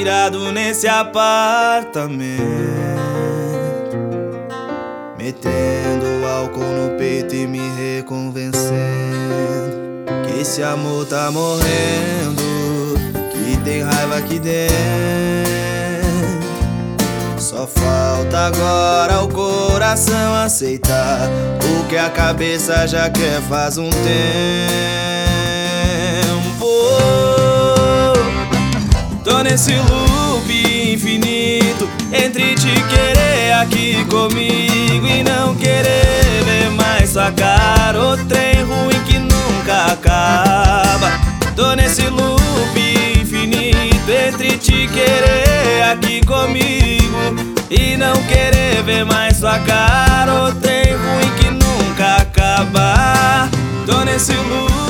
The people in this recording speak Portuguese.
virado nesse apartamento, metendo álcool no peito e me reconvencendo que esse amor tá morrendo, que tem raiva aqui dentro. Só falta agora o coração aceitar o que a cabeça já quer faz um tempo. Tô nesse loop infinito entre te querer aqui comigo e não querer ver mais sua cara. O trem ruim que nunca acaba. Tô nesse loop infinito entre te querer aqui comigo e não querer ver mais sua cara. O trem ruim que nunca acaba. Tô nesse loop